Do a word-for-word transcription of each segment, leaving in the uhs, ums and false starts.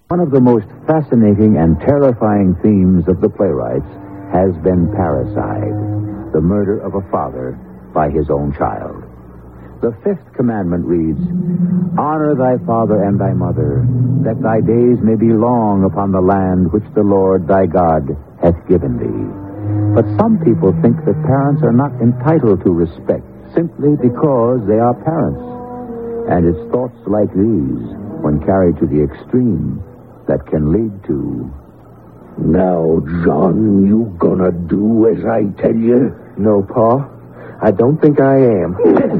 One of the most fascinating and terrifying themes of the playwrights has been parricide, the murder of a father by his own child. The fifth commandment reads, "Honor thy father and thy mother, that thy days may be long upon the land which the Lord thy God hath given thee." But some people think that parents are not entitled to respect simply because they are parents. And it's thoughts like these, when carried to the extreme, that can lead to... Now, John, you gonna do as I tell you? No, Pa. I don't think I am.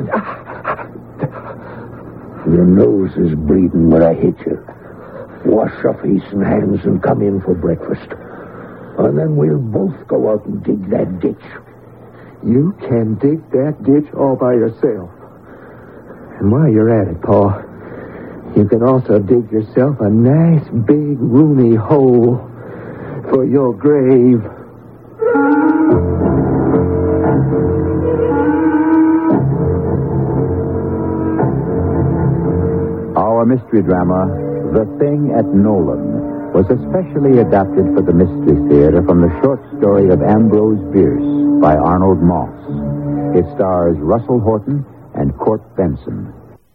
Your nose is bleeding where I hit you. Wash your face and hands and come in for breakfast. And then we'll both go out and dig that ditch. You can dig that ditch all by yourself. And while you're at it, Pa, you can also dig yourself a nice big roomy hole for your grave. Our mystery drama, The Thing at Nolan, was especially adapted for the Mystery Theater from the short story of Ambrose Bierce by Arnold Moss. It stars Russell Horton and Court Benson.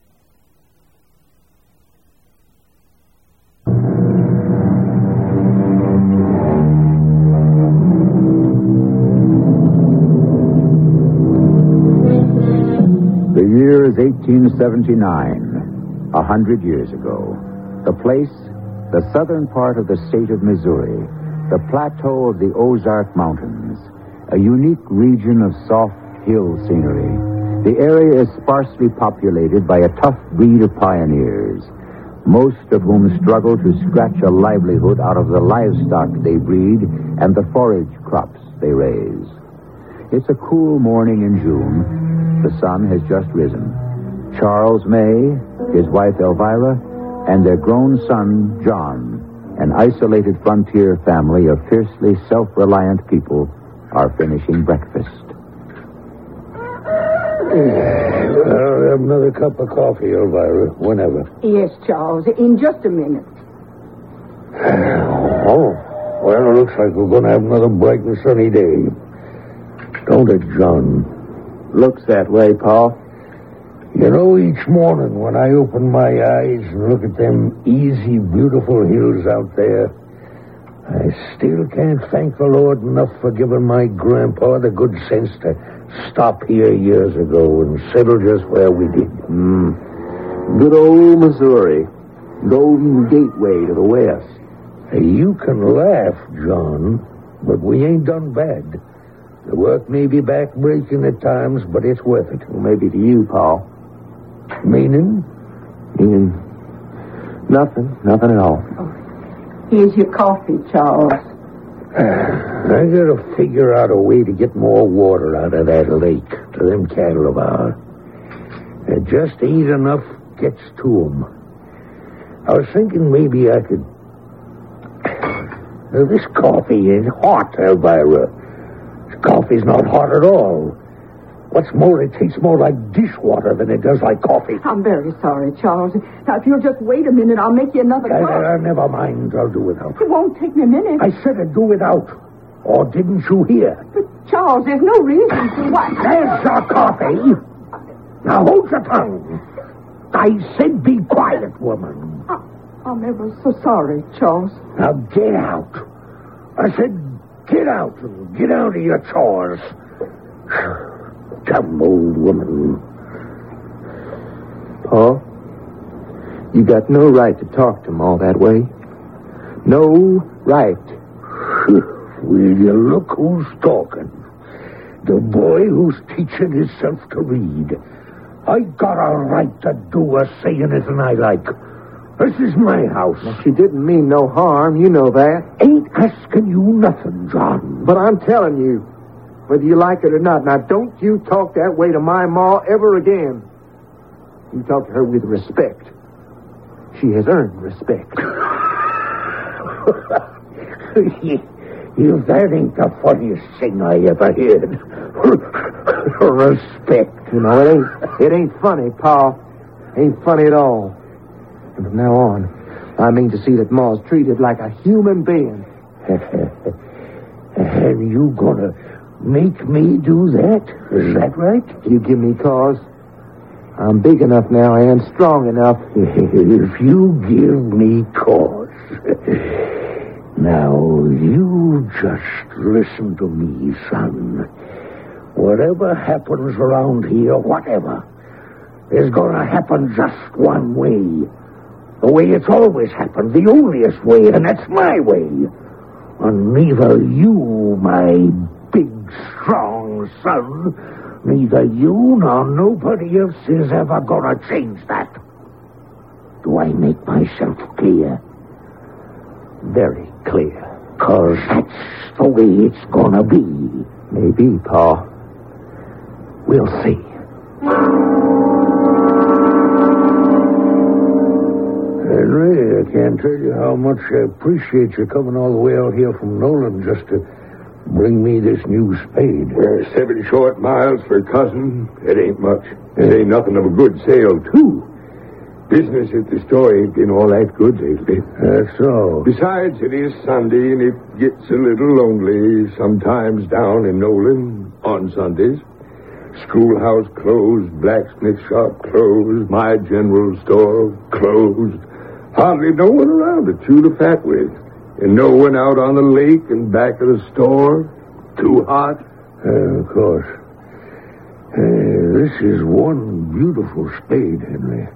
The year is eighteen seventy-nine, a hundred years ago. The place, the southern part of the state of Missouri, the plateau of the Ozark Mountains, a unique region of soft hill scenery. The area is sparsely populated by a tough breed of pioneers, most of whom struggle to scratch a livelihood out of the livestock they breed and the forage crops they raise. It's a cool morning in June. The sun has just risen. Charles May, his wife Elvira, and their grown son, John, an isolated frontier family of fiercely self-reliant people, are finishing breakfast. I'll have another cup of coffee, Elvira, whenever. Yes, Charles, in just a minute. Oh, well, it looks like we're going to have another bright and sunny day. Don't it, John? Looks that way, Pa. You know, each morning when I open my eyes and look at them easy, beautiful hills out there, I still can't thank the Lord enough for giving my grandpa the good sense to stop here years ago and settle just where we did. Mm. Good old Missouri. Golden gateway to the west. Hey, you can laugh, John, but we ain't done bad. The work may be back-breaking at times, but it's worth it. Well, maybe to you, Pa. Meaning? Meaning nothing. Nothing at all. Oh, here's your coffee, Charles. I gotta figure out a way to get more water out of that lake to them cattle of ours. There just ain't enough gets to them. I was thinking maybe I could... Now, this coffee is hot, Elvira. This coffee's not hot at all. What's more, it tastes more like dishwater than it does like coffee. I'm very sorry, Charles. Now, if you'll just wait a minute, I'll make you another Uh, cup. uh, never mind, I'll do without. It won't take me a minute. I said to do without. Or didn't you hear? But, Charles, there's no reason to why... There's your coffee. Now hold your tongue. I said be quiet, woman. I, I'm ever so sorry, Charles. Now get out. I said get out and get out of your chores. Come, old woman. Pa, you got no right to talk to him all that way. No right. Will you look who's talking? The boy who's teaching himself to read. I got a right to do or say anything I like. This is my house. Well, she didn't mean no harm. You know that. Ain't asking you nothing, John. But I'm telling you, whether you like it or not, now don't you talk that way to my ma ever again. You talk to her with respect. She has earned respect. If that ain't the funniest thing I ever heard. Respect. You know, it ain't, it ain't funny, Pa. Ain't funny at all. And from now on, I mean to see that Ma's treated like a human being. And you gonna make me do that? Is that right? You give me cause. I'm big enough now and strong enough. If you give me cause. Now, you just listen to me, son. Whatever happens around here, whatever, is gonna happen just one way. The way it's always happened, the onlyest way, and that's my way. And neither you, my big, strong son, neither you nor nobody else is ever gonna change that. Do I make myself clear? Very clear. 'Cause that's the way it's gonna be. Maybe, Pa. We'll see. Henry, I can't tell you how much I appreciate you coming all the way out here from Nolan just to bring me this new spade. Well, seven short miles for a cousin, it ain't much. It ain't nothing of a good sale, too. Business at the store ain't been all that good lately. That's all. Besides, it is Sunday, and it gets a little lonely sometimes down in Nolan on Sundays. Schoolhouse closed, blacksmith shop closed, my general store closed. Hardly no one around to chew the fat with. And no one out on the lake and back of the store. Too hot. Uh, of course. Uh, this is one beautiful spade, Henry.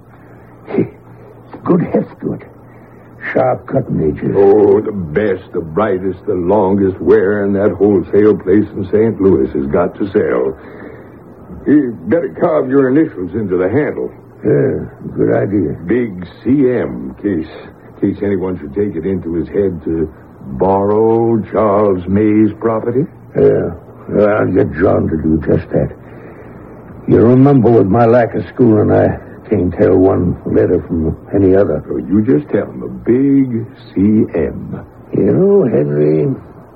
It's good heft to it. Sharp cutting edges. Oh, the best, the brightest, the longest wearing that wholesale place in Saint Louis has got to sell. You better carve your initials into the handle. Yeah, good idea. Big C M, case case anyone should take it into his head to borrow Charles May's property. Yeah, well, I'll get John to do just that. You remember with my lack of schooling, I can't tell one letter from any other. So you just tell him a big C M. You know, Henry,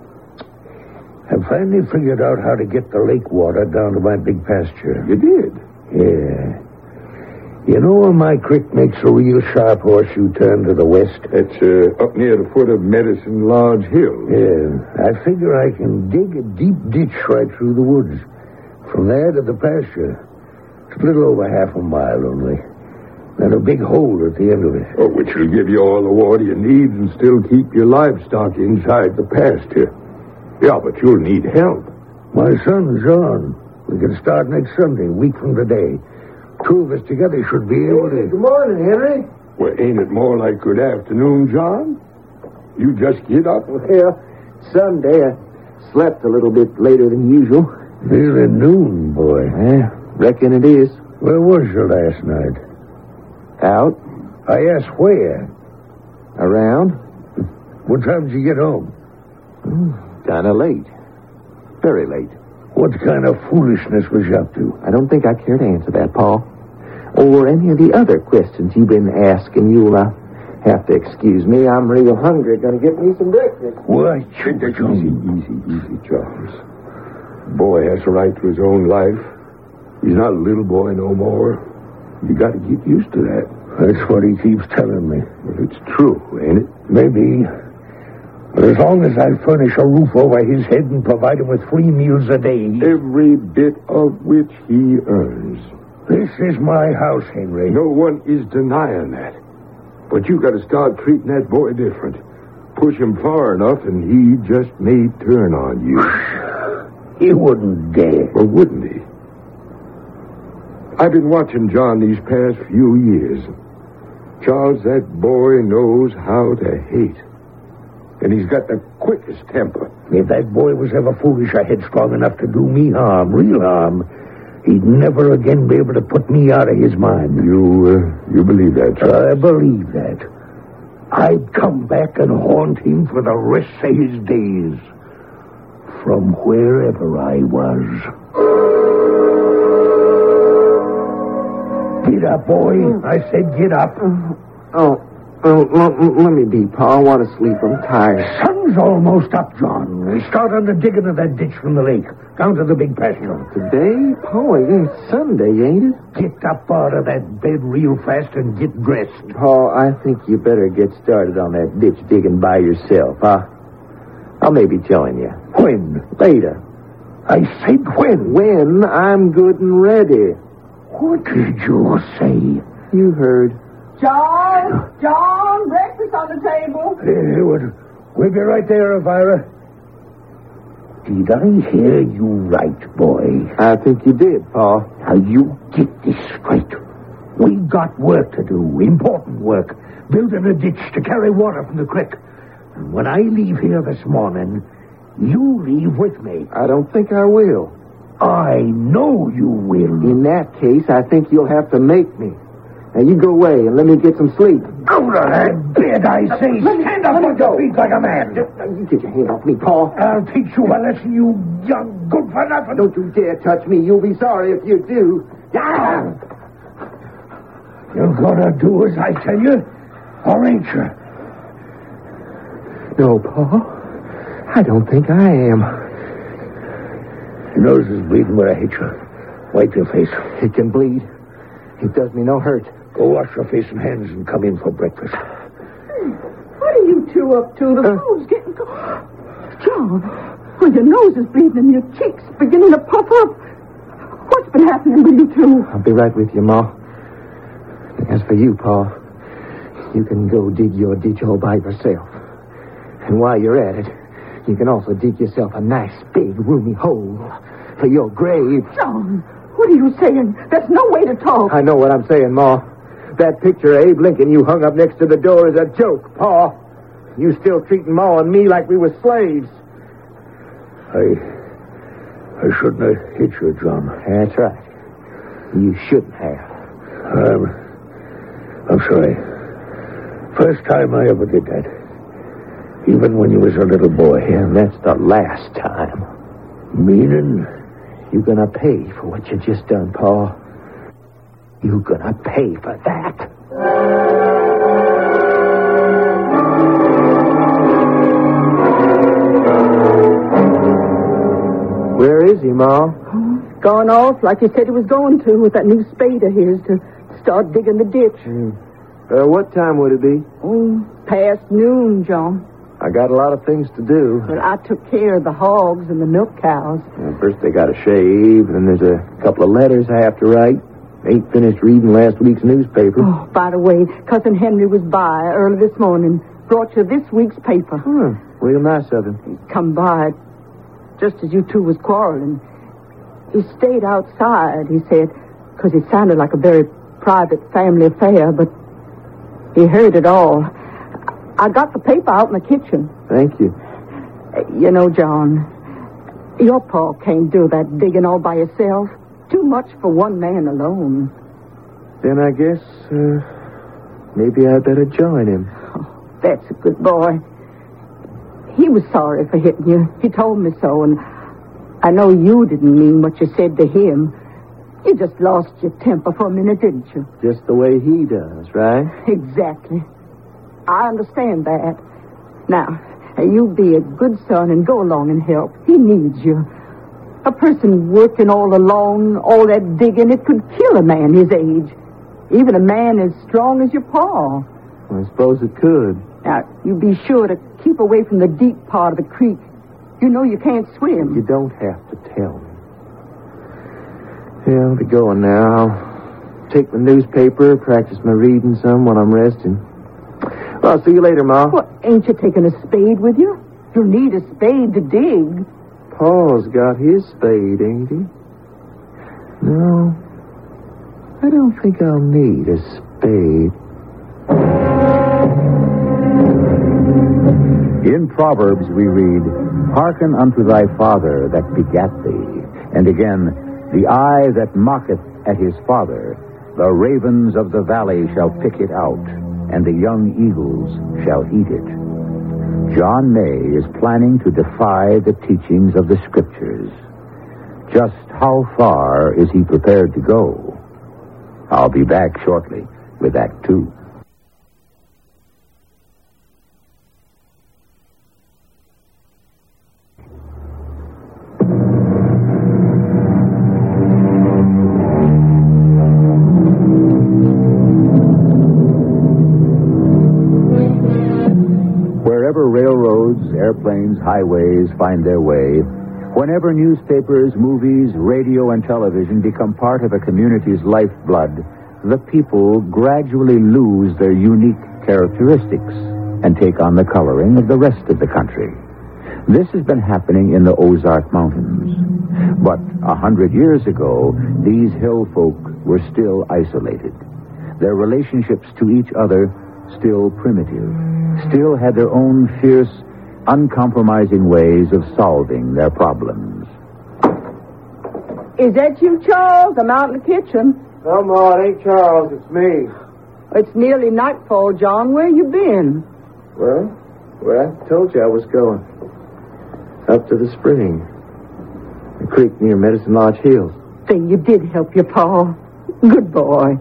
I finally figured out how to get the lake water down to my big pasture. You did? Yeah. You know where my creek makes a real sharp horseshoe turn to the west? It's uh, up near the foot of Medicine Lodge Hill. Yeah. I figure I can dig a deep ditch right through the woods. From there to the pasture. It's a little over half a mile only. And a big hole at the end of it. Oh, which will give you all the water you need and still keep your livestock inside the pasture. Yeah, but you'll need help. My son, John. We can start next Sunday, a week from today. Two of us together should be able to... Good morning, Henry. Well, ain't it more like good afternoon, John? You just get up? Well, Sunday I slept a little bit later than usual. Nearly noon, boy. Yeah, reckon it is. Where was you last night? Out. I asked where. Around. What time did you get home? Kind of late. Very late. What kind of foolishness was you up to? I don't think I care to answer that, Paul. Or any of the other questions you've been asking. You'll uh, have to excuse me. I'm real hungry. Gonna get me some breakfast. What? Easy, easy, easy, Charles. Boy has a right to his own life. He's not a little boy no more. You got to get used to that. That's what he keeps telling me. Well, it's true, ain't it? Maybe. But as long as I furnish a roof over his head and provide him with three meals a day... Every bit of which he earns. This is my house, Henry. No one is denying that. But you got to start treating that boy different. Push him far enough and he just may turn on you. He wouldn't dare. Well, wouldn't he? I've been watching John these past few years. Charles, that boy knows how to hate. And he's got the quickest temper. If that boy was ever foolish or headstrong enough to do me harm, real harm, he'd never again be able to put me out of his mind. You, uh, you believe that, Charles? I believe that. I'd come back and haunt him for the rest of his days. From wherever I was. Get up, boy. I said get up. Oh, Well, l- l- let me be, Pa. I want to sleep. I'm tired. Sun's almost up, John. We start on the digging of that ditch from the lake, down to the big pasture. Today? Pa, it's Sunday, ain't it? Get up out of that bed real fast and get dressed. Pa, I think you better get started on that ditch digging by yourself, huh? I'll maybe join you. When? Later. I said when. When I'm good and ready. What did you say? You heard. John, John, breakfast on the table. Uh, we'll, we'll be right there, Elvira. Did I hear you right, boy? I think you did, Pa. Now, you get this straight. We've got work to do, important work. Building a ditch to carry water from the creek. And when I leave here this morning, you leave with me. I don't think I will. I know you will. In that case, I think you'll have to make me. Now, you go away and let me get some sleep. Out of that bed, I say. Stand up on your feet like a man. You get your hand off me, Pa. I'll teach you a lesson, you young good-for-nothing. Don't you dare touch me. You'll be sorry if you do. Ah! You're gonna do as I tell you, or ain't you? No, Pa. I don't think I am. Your nose is bleeding where I hit you. Wipe your face. It can bleed. It does me no hurt. Go wash your face and hands and come in for breakfast. What are you two up to? The Uh. food's getting cold. John, well, your nose is bleeding and your cheeks beginning to puff up. What's been happening with you two? I'll be right with you, Ma. As for you, Pa, you can go dig your ditch all by yourself. And while you're at it, you can also dig yourself a nice, big, roomy hole for your grave. John, what are you saying? There's no way to talk. I know what I'm saying, Ma. That picture of Abe Lincoln you hung up next to the door is a joke, Pa. You still treating Ma and me like we were slaves. I... I shouldn't have hit you, John. That's right. You shouldn't have. I'm... I'm sorry. First time I ever did that. Even when you was a little boy. Yeah, and that's the last time. Meaning? You're gonna pay for what you just done, Pa. You're gonna pay for that. Where is he, Ma? Gone off like he said he was going to with that new spade of his to start digging the ditch. Mm. Uh, what time would it be? Oh, past noon, John. I got a lot of things to do. But I took care of the hogs and the milk cows. Well, first they got to shave, and then there's a couple of letters I have to write. Ain't finished reading last week's newspaper. Oh, by the way, Cousin Henry was by early this morning. Brought you this week's paper. Hmm, real nice of him. He'd come by just as you two was quarreling. He stayed outside, he said, because it sounded like a very private family affair, but he heard it all. I got the paper out in the kitchen. Thank you. You know, John, your pa can't do that digging all by yourself. Too much for one man alone. Then I guess, uh, maybe I better join him. Oh, that's a good boy. He was sorry for hitting you. He told me so, and I know you didn't mean what you said to him. You just lost your temper for a minute, didn't you? Just the way he does, right? Exactly. I understand that. Now, you be a good son and go along and help. He needs you. A person working all alone, all that digging, it could kill a man his age. Even a man as strong as your pa. I suppose it could. Now, you be sure to keep away from the deep part of the creek. You know you can't swim. You don't have to tell me. Yeah, I'll be going now. I'll take the newspaper, practice my reading some when I'm resting. Well, I'll see you later, Ma. Well, ain't you taking a spade with you? You'll need a spade to dig. Paul's got his spade, ain't he? No, I don't think I'll need a spade. In Proverbs we read, "Hearken unto thy father that begat thee." And again, "The eye that mocketh at his father, the ravens of the valley shall pick it out, and the young eagles shall eat it." John May is planning to defy the teachings of the Scriptures. Just how far is he prepared to go? I'll be back shortly with Act Two. Wherever railroads, airplanes, highways find their way, whenever newspapers, movies, radio, and television become part of a community's lifeblood, the people gradually lose their unique characteristics and take on the coloring of the rest of the country. This has been happening in the Ozark Mountains. But a hundred years ago, these hill folk were still isolated. Their relationships to each other still primitive, still had their own fierce, uncompromising ways of solving their problems. Is that you, Charles? I'm out in the kitchen. No, Ma, it ain't Charles. It's me. It's nearly nightfall, John. Where you been? Well, well, I told you I was going. Up to the spring. The creek near Medicine Lodge Hills. Then you did help your pa. Good boy.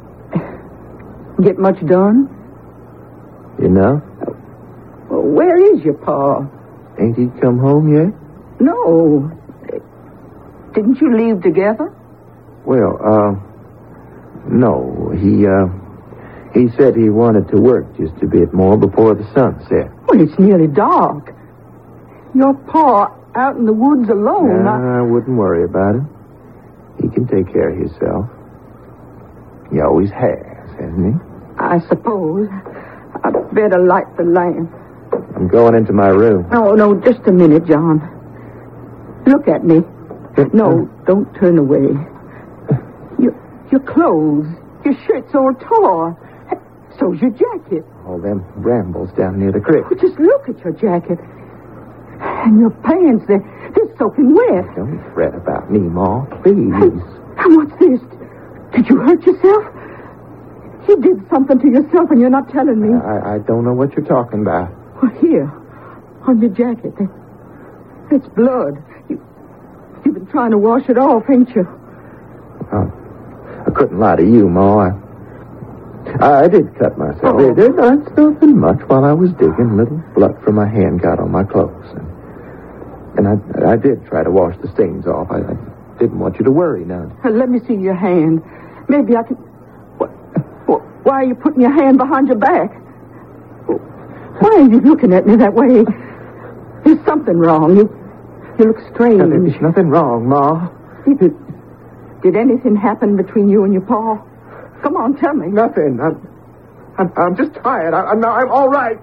Get much done? You know? Well, where is your pa? Ain't he come home yet? No. Didn't you leave together? Well, uh, no. He, uh, he said he wanted to work just a bit more before the sun set. Well, it's nearly dark. Your pa out in the woods alone. Nah, I... I wouldn't worry about him. He can take care of himself. He always has, hasn't he? I suppose. I'd better light the lamp. I'm going into my room. No, no, just a minute, John. Look at me. No, don't turn away. Your, your clothes, your shirt's all tore. So's your jacket. All them brambles down near the creek. Oh, just look at your jacket. And your pants, they're, they're soaking wet. Don't fret about me, Ma, please. And what's this? Did you hurt yourself? You did something to yourself and you're not telling me. I, I don't know what you're talking about. Well, here, on your jacket, that, that's blood. You, you've been trying to wash it off, ain't you? Oh, I couldn't lie to you, Ma. I, I did cut myself. Oh. There, there, that's nothing much. While I was digging, little blood from my hand got on my clothes. And, and I, I did try to wash the stains off. I, I didn't want you to worry none. Uh, let me see your hand. Maybe I can... What, what, why are you putting your hand behind your back? Why are you looking at me that way? There's something wrong. You, you look strange. Now, there's nothing wrong, Ma. Did, did anything happen between you and your pa? Come on, tell me. Nothing. I'm, I'm, I'm just tired. I, I'm, I'm all right.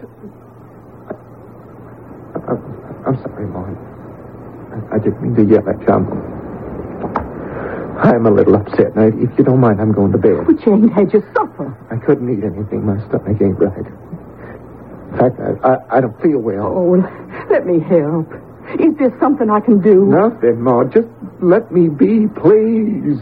I, I'm, I'm sorry, Ma. I, I didn't mean to yell at you. I'm a little upset. Now, if you don't mind, I'm going to bed. But you ain't had your supper. I couldn't eat anything. My stomach ain't right. In fact, I, I, I don't feel well. Oh, let me help. Is there something I can do? Nothing, Ma. Just let me be, please.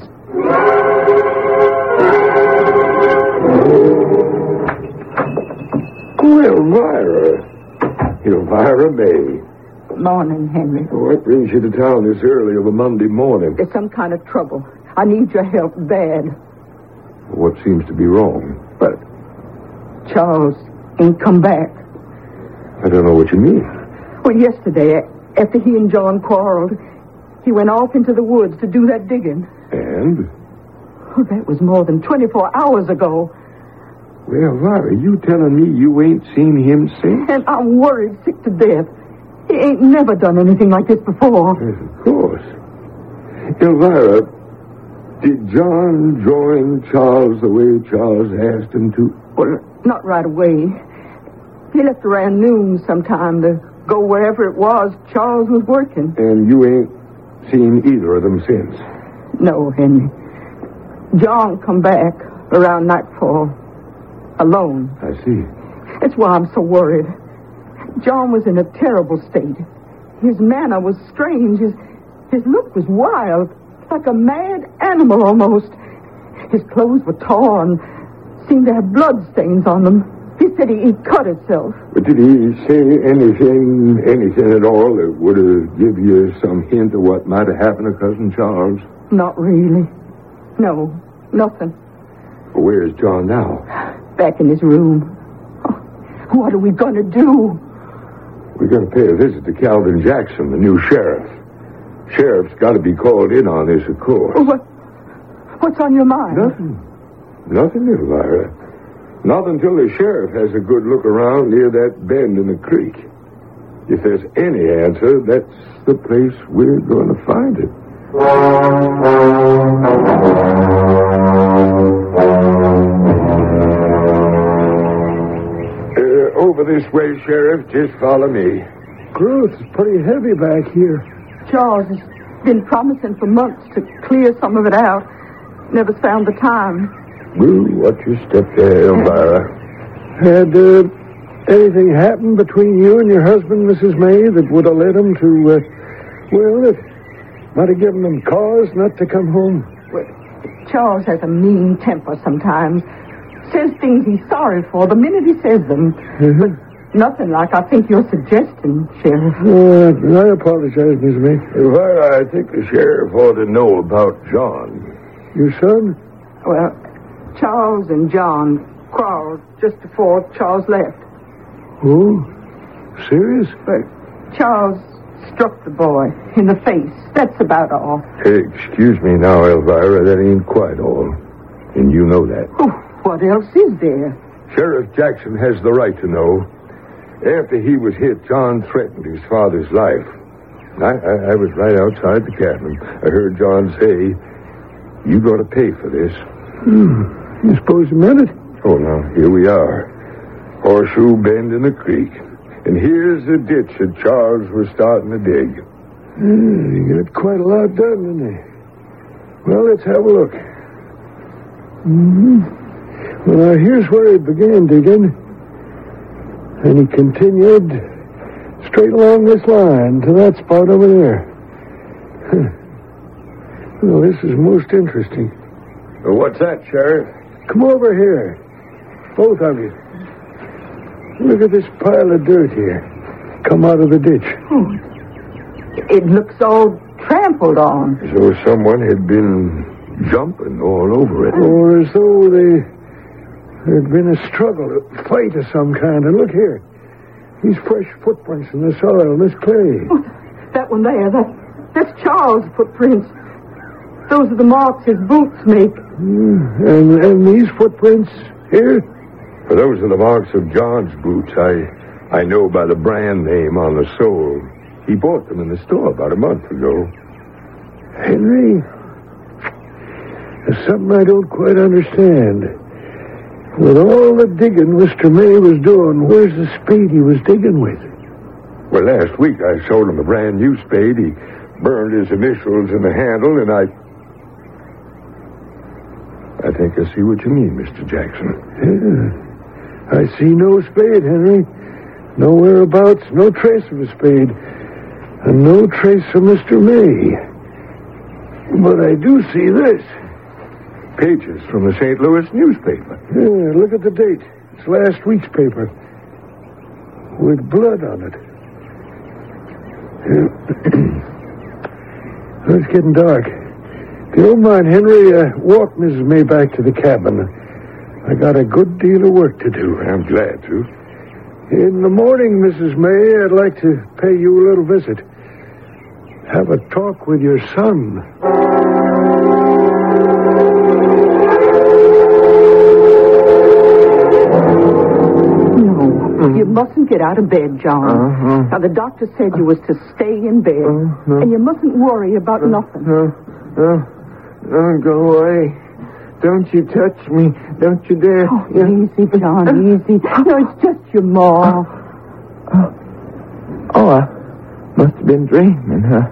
Oh, Elvira. Elvira May. Morning, Henry. What brings you to town this early of a Monday morning? There's some kind of trouble. I need your help bad. What seems to be wrong? But Charles ain't come back. I don't know what you mean. Well, yesterday, after he and John quarreled, he went off into the woods to do that digging. And? Oh, that was more than twenty-four hours ago. Well, Elvira, you telling me you ain't seen him since? And I'm worried sick to death. He ain't never done anything like this before. Yes, of course. Elvira, did John join Charles the way Charles asked him to? Well, not right away. He left around noon sometime to go wherever it was Charles was working. And you ain't seen either of them since? No, Henry. John come back around nightfall. Alone. I see. That's why I'm so worried. John was in a terrible state. His manner was strange. His, his look was wild. Like a mad animal almost. His clothes were torn. Seemed to have blood stains on them. He said he, he cut himself. But did he say anything, anything at all that would have give you some hint of what might have happened to Cousin Charles? Not really. No, nothing. Well, where is John now? Back in his room. Oh, what are we going to do? We're going to pay a visit to Calvin Jackson, the new sheriff. Sheriff's got to be called in on this, of course. Oh, what, what's on your mind? Nothing. Nothing, Elvira. Not until the sheriff has a good look around near that bend in the creek. If there's any answer, that's the place we're going to find it. Uh, over this way, Sheriff. Just follow me. Growth is pretty heavy back here. Charles has been promising for months to clear some of it out. Never found the time. Well, watch your step there, Elvira. Had uh, anything happened between you and your husband, Missus May, that would have led him to, uh, well, it might have given him cause not to come home? Well, Charles has a mean temper sometimes. Says things he's sorry for the minute he says them. Mm-hmm. But nothing like I think you're suggesting, Sheriff. Uh, I apologize, Miss May. Elvira, I think the sheriff ought to know about John. Your son? Well, Charles and John quarreled just before Charles left. Oh, serious? But Charles struck the boy in the face. That's about all. Hey, excuse me now, Elvira. That ain't quite all. And you know that. Oh, what else is there? Sheriff Jackson has the right to know. After he was hit, John threatened his father's life. I, I, I was right outside the cabin. I heard John say, "You got to pay for this." Hmm. You suppose you meant it? Oh, now, here we are. Horseshoe Bend in the creek. And here's the ditch that Charles was starting to dig. Yeah, you got quite a lot done, didn't you? Well, let's have a look. Mm-hmm. Well, now, here's where he began digging. And he continued straight along this line to that spot over there. Huh. Well, this is most interesting. Well, what's that, Sheriff? Come over here. Both of you. Look at this pile of dirt here. Come out of the ditch. Oh, it looks all trampled on. As though someone had been jumping all over it. Or as though they, there'd been a struggle, a fight of some kind. And look here. These fresh footprints in the soil, this clay. Oh, that one there, that, that's Charles' footprints. Those are the marks his boots make. Mm, and, and these footprints here? For those are the marks of John's boots. I I know by the brand name on the sole. He bought them in the store about a month ago. Henry, there's something I don't quite understand. With all the digging Mister May was doing, where's the spade he was digging with? Well, last week I sold him a brand new spade. He burned his initials in the handle, and I... I think I see what you mean, Mister Jackson. Yeah. I see no spade, Henry. No whereabouts, no trace of a spade. And no trace of Mister May. But I do see this. Pages from the Saint Louis newspaper. Yeah, look at the date. It's last week's paper. With blood on it. Yeah. It's getting dark. If you don't mind, Henry, uh, walk Missus May back to the cabin. I got a good deal of work to do. I'm glad to. In the morning, Missus May, I'd like to pay you a little visit. Have a talk with your son. No, you mustn't get out of bed, John. Uh-huh. Now, the doctor said you was to stay in bed. Uh-huh. And you mustn't worry about nothing. No, no, no, go away. Don't you touch me. Don't you dare. Oh, easy, John, easy. No, it's just your ma. Oh, oh I must have been dreaming, huh?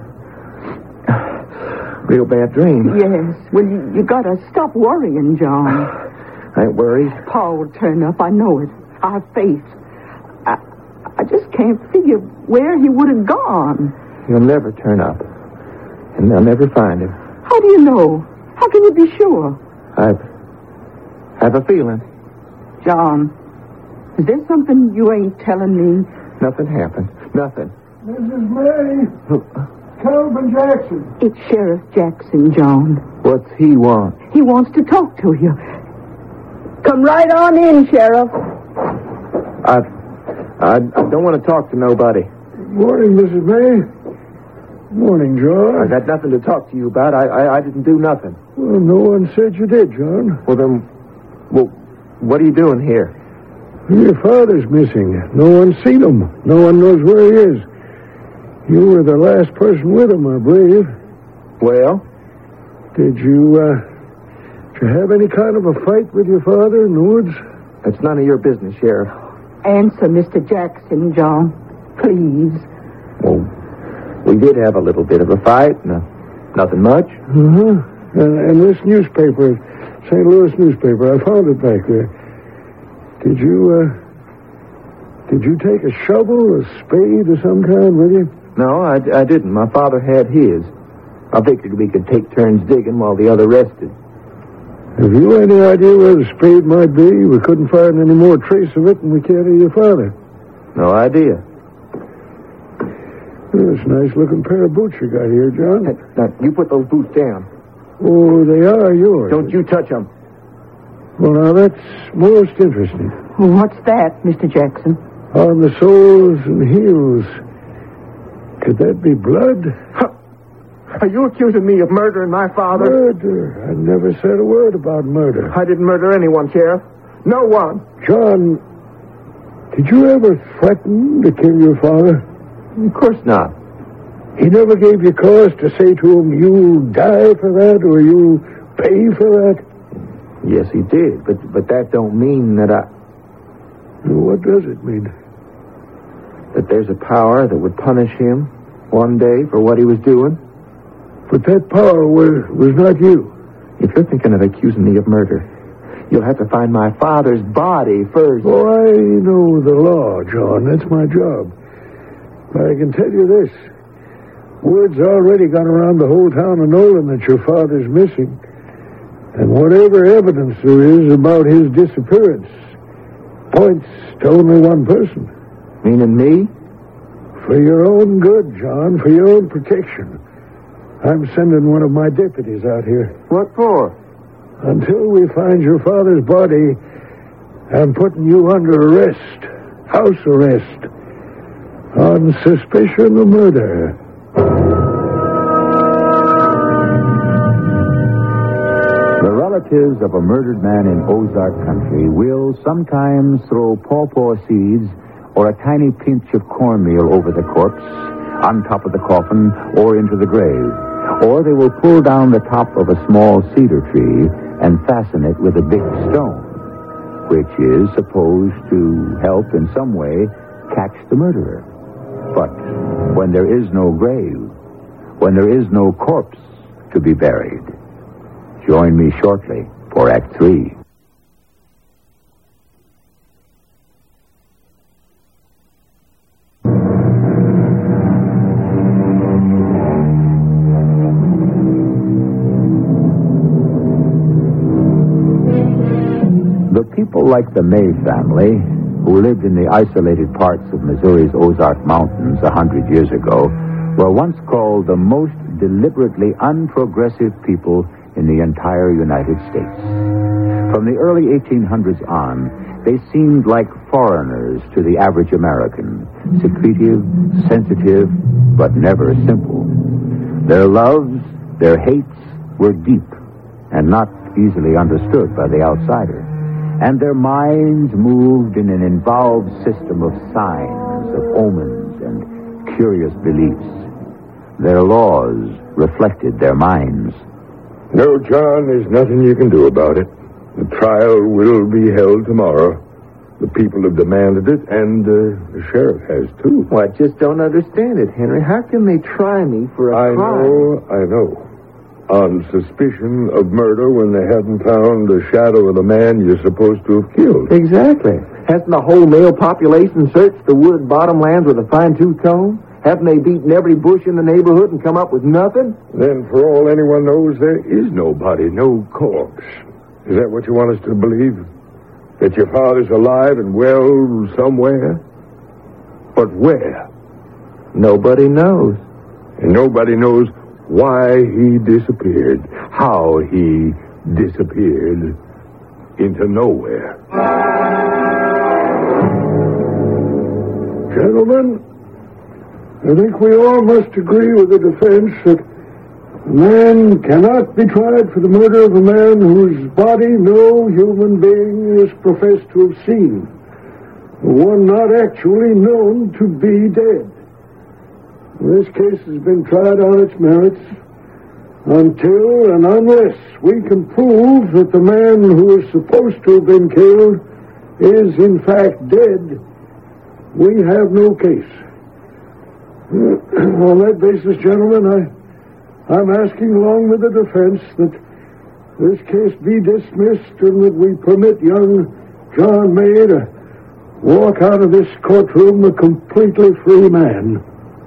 Real bad dream. Yes. Well, you, you gotta stop worrying, John. I ain't worried. Paul will turn up. I know it. I have faith. I, I just can't figure where he would have gone. He'll never turn up. And they'll never find him. How do you know? How can you be sure? I have a feeling. John, is there something you ain't telling me? Nothing happened. Nothing. Missus May. Calvin Jackson. It's Sheriff Jackson, John. What's he want? He wants to talk to you. Come right on in, Sheriff. I, I, I don't want to talk to nobody. Morning, Missus May. Morning, John. I got nothing to talk to you about. I, I, I didn't do nothing. Well, no one said you did, John. Well, then, well, what are you doing here? Your father's missing. No one's seen him. No one knows where he is. You were the last person with him, I believe. Well? Did you, uh, did you have any kind of a fight with your father in the woods? That's none of your business, Sheriff. Answer, Mister Jackson, John. Please. Well, we did have a little bit of a fight. No, nothing much. Uh-huh. And, and this newspaper, Saint Louis newspaper, I found it back there. Did you, uh, did you take a shovel, a spade of some kind with you? No, I, I didn't. My father had his. I figured we could take turns digging while the other rested. Have you any idea where the spade might be? We couldn't find any more trace of it than we can of your father. No idea. That's a nice-looking pair of boots you got here, John. Now, now, you put those boots down. Oh, they are yours. Don't you touch them. Well, now, that's most interesting. What's that, Mister Jackson? On the soles and heels. Could that be blood? Huh. Are you accusing me of murdering my father? Murder? I never said a word about murder. I didn't murder anyone, Sheriff. No one. John, did you ever threaten to kill your father? Of course not. He never gave you cause to say to him, you'll die for that, or you'll pay for that? Yes, he did, but but that don't mean that I... What does it mean? That there's a power that would punish him one day for what he was doing. But that power was, was not you. If you're thinking of accusing me of murder, you'll have to find my father's body first. Oh, I know the law, John. That's my job. But I can tell you this. Word's already gone around the whole town of Nolan that your father's missing. And whatever evidence there is about his disappearance points to only one person. Meaning me? For your own good, John, for your own protection. I'm sending one of my deputies out here. What for? Until we find your father's body, I'm putting you under arrest, house arrest, on suspicion of murder. The relatives of a murdered man in Ozark country will sometimes throw pawpaw seeds or a tiny pinch of cornmeal over the corpse, on top of the coffin, or into the grave. Or they will pull down the top of a small cedar tree and fasten it with a big stone, which is supposed to help in some way catch the murderer. But when there is no grave, when there is no corpse to be buried, join me shortly for Act Three. The people like the May family, who lived in the isolated parts of Missouri's Ozark Mountains a hundred years ago, were once called the most deliberately unprogressive people in the entire United States. From the early eighteen hundreds on, they seemed like foreigners to the average American, secretive, sensitive, but never simple. Their loves, their hates were deep and not easily understood by the outsider. And their minds moved in an involved system of signs, of omens, and curious beliefs. Their laws reflected their minds. No, John, there's nothing you can do about it. The trial will be held tomorrow. The people have demanded it, and uh, the sheriff has, too. Well, I just don't understand it, Henry. How can they try me for a I crime? I know, I know. On suspicion of murder when they haven't found the shadow of the man you're supposed to have killed. Exactly. Hasn't the whole male population searched the wood bottomlands with a fine-tooth comb? Haven't they beaten every bush in the neighborhood and come up with nothing? Then, for all anyone knows, there is no body, no corpse. Is that what you want us to believe? That your father's alive and well somewhere? But where? Nobody knows. And nobody knows why he disappeared, how he disappeared into nowhere. Gentlemen, I think we all must agree with the defense that A man cannot be tried for the murder of a man whose body no human being is professed to have seen. One not actually known to be dead. This case has been tried on its merits until and unless we can prove that the man who is supposed to have been killed is in fact dead. We have no case. On that basis, gentlemen, I... I'm asking, along with the defense, that this case be dismissed and that we permit young John May to walk out of this courtroom a completely free man.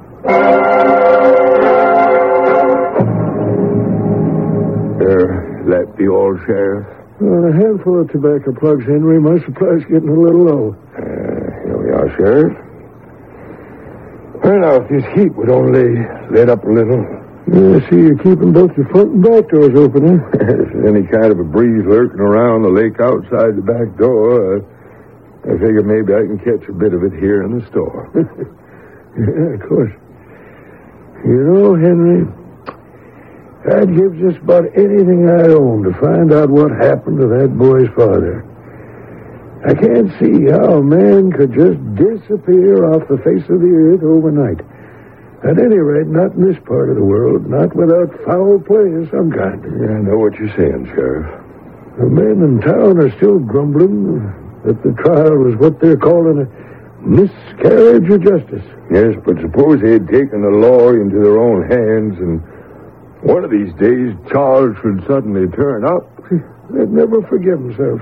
Uh, that be all, Sheriff? Well, a handful of tobacco plugs, Henry. My supply's getting a little low. Uh, here we are, Sheriff. Well, now, if this heat would only let up a little... Yeah, I see you're keeping both your front and back doors open, huh? If there's any kind of a breeze lurking around the lake outside the back door, uh, I figure maybe I can catch a bit of it here in the store. Yeah, of course. You know, Henry, I'd give just about anything I own to find out what happened to that boy's father. I can't see how a man could just disappear off the face of the earth overnight. At any rate, not in this part of the world, not without foul play of some kind. Yeah, I know what you're saying, Sheriff. The men in town are still grumbling that the trial was what they're calling a miscarriage of justice. Yes, but suppose they had taken the law into their own hands and one of these days Charles should suddenly turn up. They'd never forgive himself.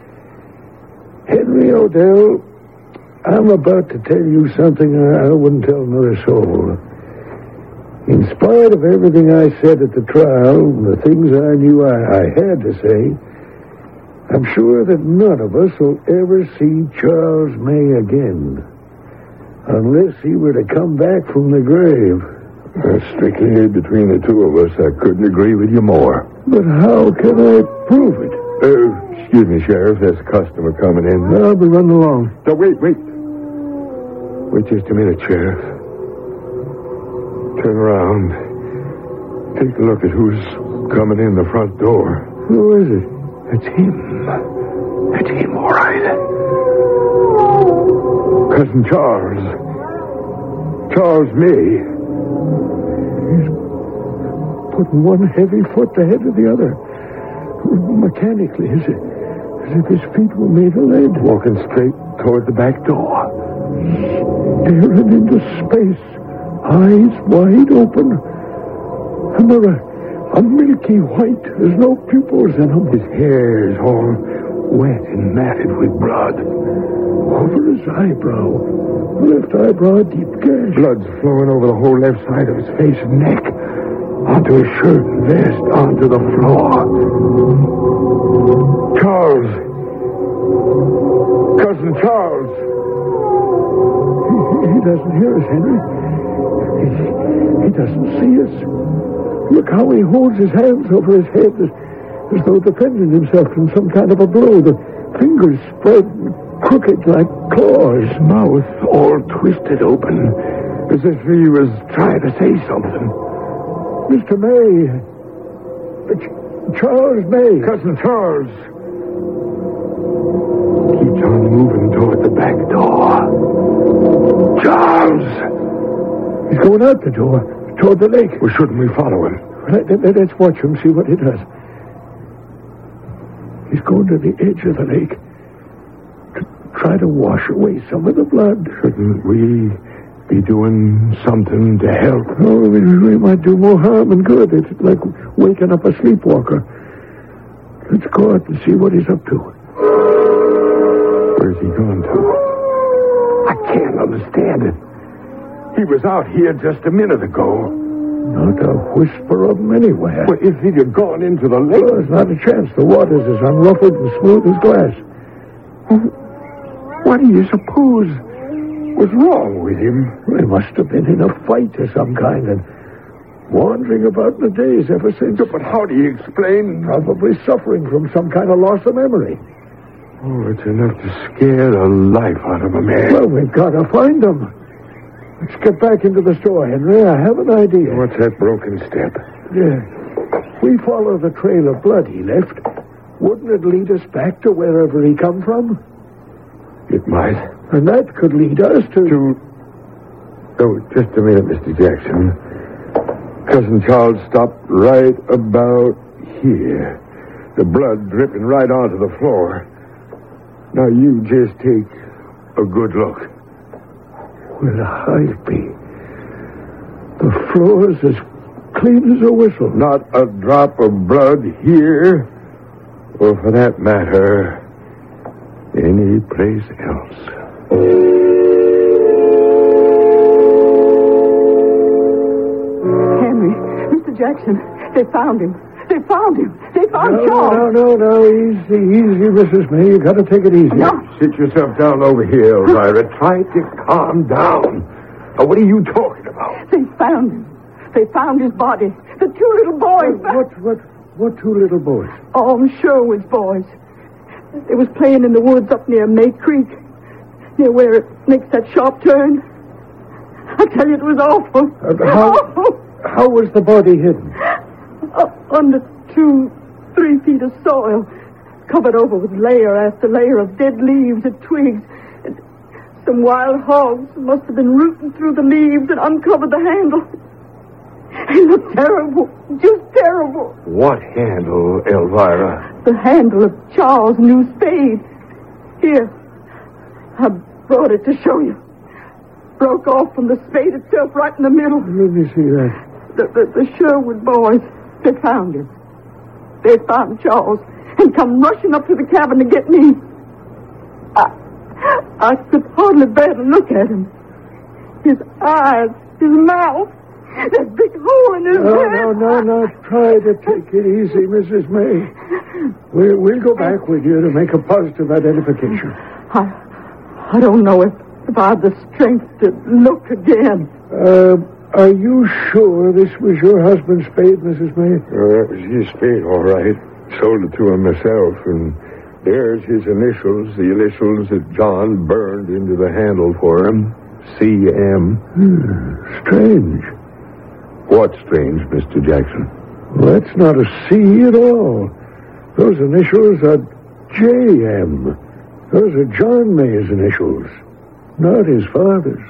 Henry Odell, I'm about to tell you something I wouldn't tell another soul. In spite of everything I said at the trial, the things I knew I, I had to say, I'm sure that none of us will ever see Charles May again. Unless he were to come back from the grave. Uh, strictly between the two of us, I couldn't agree with you more. But how can I prove it? Uh, excuse me, Sheriff. There's a customer coming in. I'll be running along. No, wait, wait. Wait just a minute, Sheriff. Turn around. Take a look at who's coming in the front door. Who is it? It's him. It's him, all right. Cousin Charles. Charles May. He's putting one heavy foot ahead of the other. Mechanically, as if, as if his feet were made of lead. Walking straight toward the back door. Staring into space. Eyes wide open. And they're a, a milky white. There's no pupils in them. His hair is all wet and matted with blood. Over his eyebrow. Left eyebrow, a deep gash. Blood's flowing over the whole left side of his face and neck. Onto his shirt and vest. Onto the floor. Charles. Cousin Charles. He, he doesn't hear us, Henry. He, he doesn't see us. Look how he holds his hands over his head as, as though defending himself from some kind of a blow. The fingers spread crooked like claws. His mouth all twisted open, as if he was trying to say something. Mister May. Ch- Charles May. Cousin Charles. Keeps on moving toward the back door. Charles! He's going out the door, toward the lake. Well, shouldn't we follow him? Let, let, let's watch him, see what he does. He's going to the edge of the lake to try to wash away some of the blood. Shouldn't we be doing something to help? Oh, we, we might do more harm than good. It's like waking up a sleepwalker. Let's go out and see what he's up to. Where's he gone to? I can't understand it. He was out here just a minute ago. Not a whisper of him anywhere. Well, if he'd have gone into the lake... Well, there's not a chance. The water's as unruffled and smooth as glass. Well, what do you suppose was wrong with him? He must have been in a fight of some kind and wandering about in the days ever since. But how do you explain... Probably suffering from some kind of loss of memory. Oh, it's enough to scare the life out of a man. Well, we've got to find him. Let's get back into the store, Henry. I have an idea. What's that broken step? uh, we follow the trail of blood he left. Wouldn't it lead us back to wherever he come from? It might. And that could lead us to... To... Oh, just a minute, Mister Jackson. Cousin Charles stopped right about here. The blood dripping right onto the floor. Now you just take a good look. Well, I'll be. The floor's as clean as a whistle. Not a drop of blood here, or for that matter, any place else. Henry, Mister Jackson, they found him. They found him. They found no, Charles. No, no, no, easy, easy, Missus May. You got to take it easy. No. Sit yourself down over here, Elvira. Try to calm down. Now, what are you talking about? They found him. They found his body. The two little boys. What, what, what two little boys? Oh, Sherwood's boys. They was playing in the woods up near May Creek, near where it makes that sharp turn. I tell you, it was awful. Uh, how, awful. How was the body hidden? Uh, under two, three feet of soil, covered over with layer after layer of dead leaves and twigs. And some wild hogs must have been rooting through the leaves and uncovered the handle. It looked terrible, just terrible. What handle, Elvira? The handle of Charles' new spade. Here, I brought it to show you. Broke off from the spade itself right in the middle. Let me see that. The, the, the Sherwood boys, they found him. They found Charles and come rushing up to the cabin to get me. I, I could hardly bear to look at him. His eyes, his mouth, that big hole in his no, head. No, no, no, try to take it easy, Missus May. We'll, we'll go back with you to make a positive identification. I, I don't know if, if I have the strength to look again. Uh, are you sure this was your husband's spade, Missus May? Uh, that was his spade, all right. Sold it to him myself, and there's his initials, the initials that John burned into the handle for him. C M. Hmm, strange. What's strange, Mister Jackson? Well, that's not a C at all. Those initials are J M. Those are John May's initials, not his father's.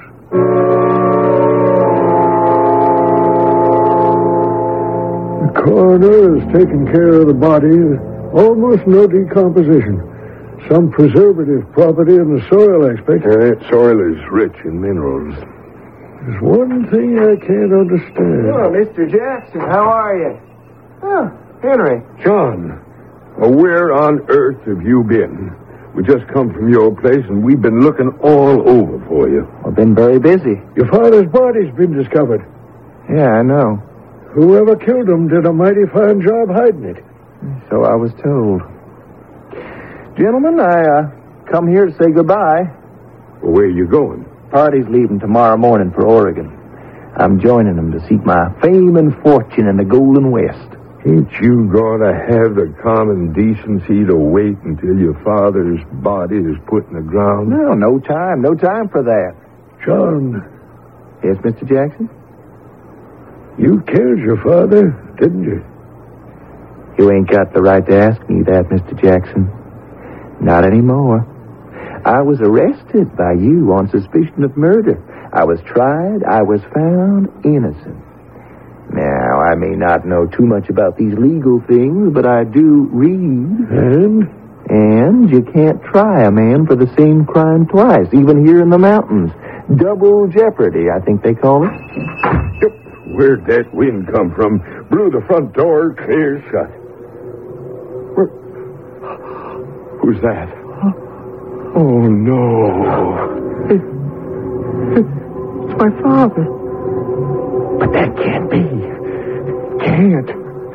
The coroner has taken care of the body. Almost no decomposition. Some preservative property in the soil, I expect. Uh, that soil is rich in minerals. There's one thing I can't understand. Oh, Mister Jackson, how are you? Oh, Henry. John, well, where on earth have you been? We just come from your place, and we've been looking all over for you. I've been very busy. Your father's body's been discovered. Yeah, I know. Whoever killed him did a mighty fine job hiding it. So I was told. Gentlemen, I uh, come here to say goodbye. Well, where are you going? Party's leaving tomorrow morning for Oregon. I'm joining them to seek my fame and fortune in the Golden West. Ain't you going to have the common decency to wait until your father's body is put in the ground? No, no time. No time for that. John. Yes, Mister Jackson? You killed your father, didn't you? You ain't got the right to ask me that, Mister Jackson. Not anymore. I was arrested by you on suspicion of murder. I was tried. I was found innocent. Now, I may not know too much about these legal things, but I do read. And? And you can't try a man for the same crime twice, even here in the mountains. Double jeopardy, I think they call it. Yep. Where'd that wind come from? Blew the front door clear shut. Where? Who's that? Oh, no. It, it, it's my father. But that can't be. Can't.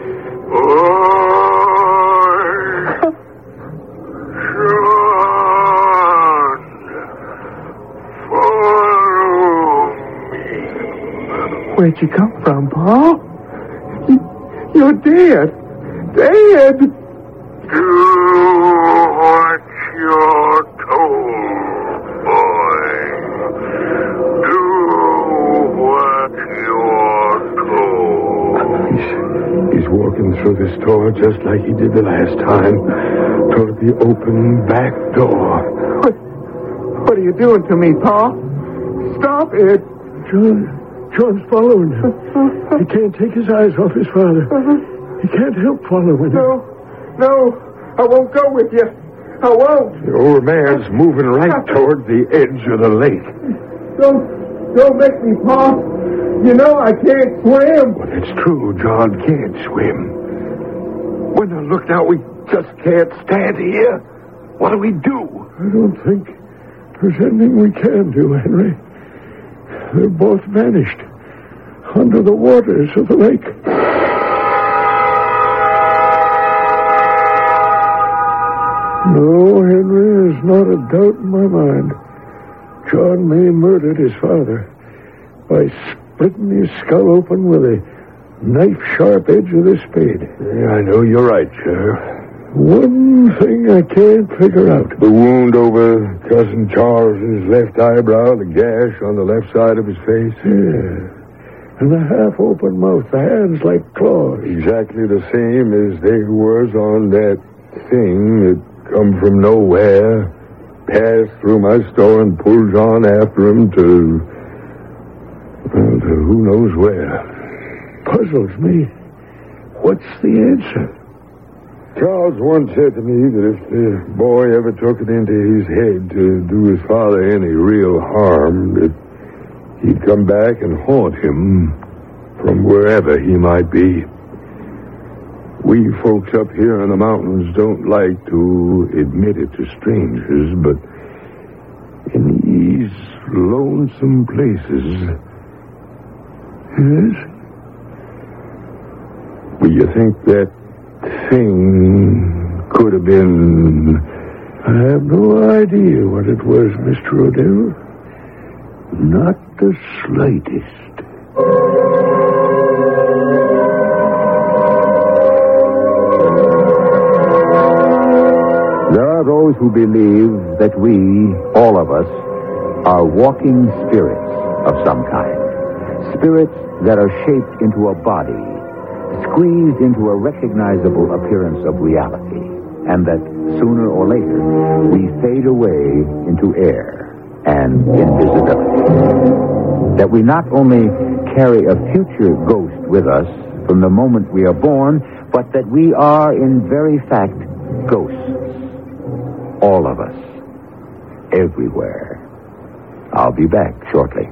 Where'd you come from, Paul? You're dead. Dead. Do what you're told, boy. Do what you're told. He's, through this door just like he did the last time, toward the open back door. What, what are you doing to me, Pa? Stop it. John, John's following him. He can't take his eyes off his father. He can't help following him. No, no, I won't go with you. I won't. The old man's moving right toward the edge of the lake. Don't, don't make me, Pa. You know I can't swim. Well, it's true. John can't swim. When I look now, we just can't stand here. What do we do? I don't think there's anything we can do, Henry. They're both vanished under the waters of the lake. No, Henry, there's not a doubt in my mind. John May murdered his father by splitting his skull open with a knife-sharp edge of this spade. Yeah, I know you're right, Sheriff. One thing I can't figure out. The wound over Cousin Charles's left eyebrow, the gash on the left side of his face. Yeah. And the half-open mouth, the hands like claws. Exactly the same as they was on that thing that come from nowhere, passed through my store and pulled John after him to, well, to who knows where. Puzzles me. What's the answer? Charles once said to me that if the boy ever took it into his head to do his father any real harm, that he'd come back and haunt him from wherever he might be. We folks up here in the mountains don't like to admit it to strangers, but in these lonesome places... Yes? Well, you think that thing could have been... I have no idea what it was, Mister Odell. Not the slightest. There are those who believe that we, all of us, are walking spirits of some kind. Spirits that are shaped into a body, squeezed into a recognizable appearance of reality, and that sooner or later we fade away into air and invisibility. That we not only carry a future ghost with us from the moment we are born, but that we are in very fact ghosts. All of us. Everywhere. I'll be back shortly.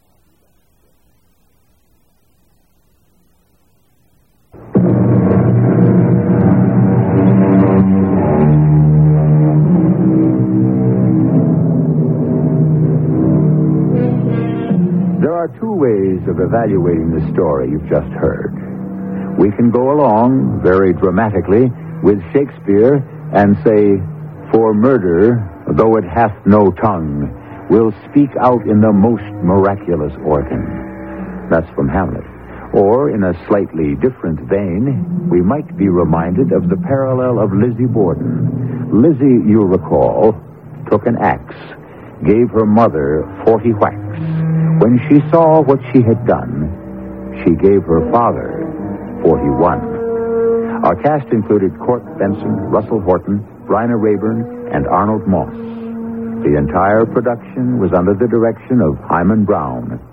There are two ways of evaluating the story you've just heard. We can go along very dramatically with Shakespeare and say, "For murder, though it hath no tongue, will speak out in the most miraculous organ." That's from Hamlet. Or, in a slightly different vein, we might be reminded of the parallel of Lizzie Borden. Lizzie, you'll recall, took an axe, gave her mother forty whacks. When she saw what she had done, she gave her father forty-one. Our cast included Court Benson, Russell Horton, Bryna Rayburn, and Arnold Moss. The entire production was under the direction of Hyman Brown.